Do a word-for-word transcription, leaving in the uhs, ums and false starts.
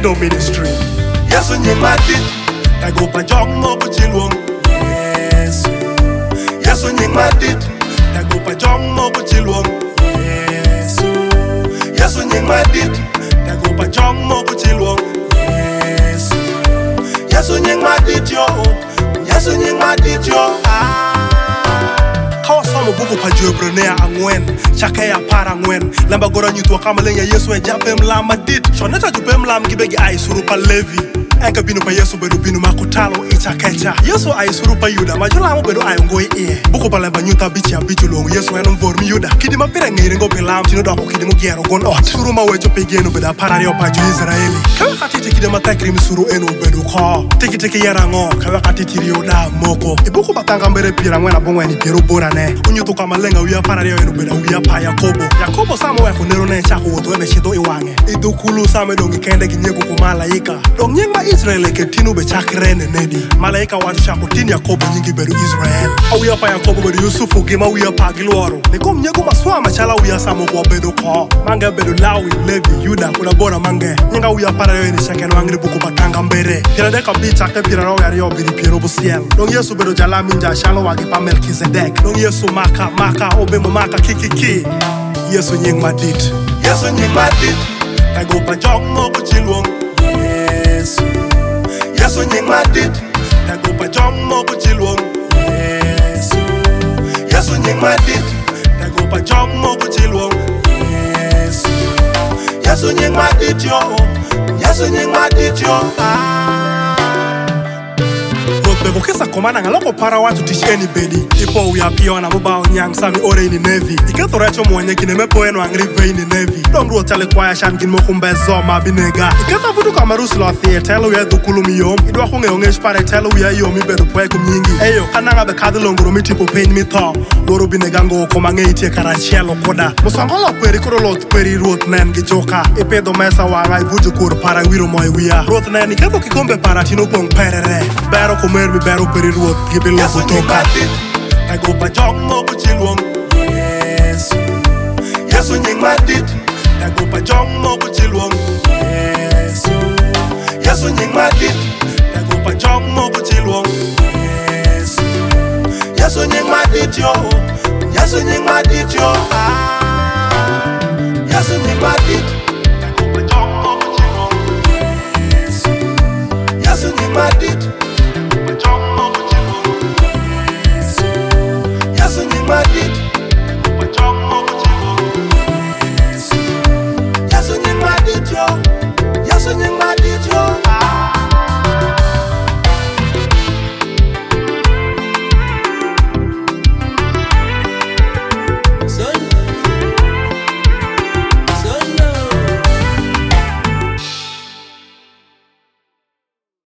Kingdom Ministry. Yesu nying madit. I go pa jong mo ko chilwong. Yesu. Yesu nying madit. I go pa jong mo ko chilwong. Yesu. Yesu nying madit. I go pa jong mo ko chilwong. Yesu. Yesu nying madit yo. Yesu nying madit yo. Kawa samo buku pa jobronea angwen chake ya para ngwen lamba gora nyutwa kama lenya Yesu e japem lama dit shoneta jupem lam kibegi ai suru pa Levi enka binu pa Yesu bedu binu makutalo icha kecha Yesu ai suru pa Yuda majula mo bedu ai ngoi e buku pa lamba nyuta bichi abichu longu Yesu eno mvor mi Yuda kidi mapira ngiri ngo pelam tino dako kidi mo giero gon ot suru ma wecho pegeno beda para rio pa ju Israeli kawa katiti kidi matakri mi suru eno bedu ko tiki tiki yera ngo kawa katiti rio da moko ibuku batanga mbere pira ngwena bongweni piero bora ne unyutu kama lenga uya para rio eno beda uya pa Yakobo Yakobo samo weko nero ne chako woto ene shido iwange idukulu same dongi kende ginyegu kumalaika dong nyengma Israel ke tinu be chakrene nedi malaika watu chako tini Yakobo nyingi beru Israel awuya pa Yakobo beru Yusufu gima uya pa gilwaro nikom nyegu maswa machala uya samo kwa bedu ko mange bedu Lawi, Levi, Yuda kuna bora mange nyinga uya para rio ene shakeno angri buku batanga mbere pira deka bicha ke pira rao yari obiri piro busiel dong Yesu beru jalami nja shalo wagi pa Melkizedek dong Yesu maka maka obemo maka kikiki Yesu nying madit Yesu nying madit I go pa jong mo ko chilwong Yesu. Yesu nying madit. I go pa jong mo ko chilwong Yesu. Yesu nying madit. I go pa jong mo ko chilwong Yesu. Yesu nying madit yo. Yesu nying madit yo. Bego kesa komana ngaloko para watu teach anybody ipo uya pio na mobile nyang sami ore in Navy iketo recho mwenye kine mepo eno angri ve in Navy don't ro tele kwa shan kin mo kumbezo ma binega iketa vudu kama ruslo theater uya dukulumi yom idwa kunge ongesh para tele uya yomi bedo pwe kumnyingi eyo kananga be kadlo ngoro mitipo pain mi to loro binega ngo koma ngeitie karachelo koda musangolo peri koro lot peri rot nen gi joka ipedo mesa wanga ivuju kur para wiro moy wiya rot nen iketo kikombe para tino pong perere bero komer mi bero peri ruot gibelo butoka I go pa jong mo ko chilwong Yesu. Yesu nying madit. I go pa jong mo ko chilwong Yesu. Yesu nying madit. I go pa jong mo ko chilwong Yesu. Yesu nying madit yo. Yesu nying madit yo. Yesu nying madit. I go pa jong mo ko chilwong Yesu. Yesu nying madit.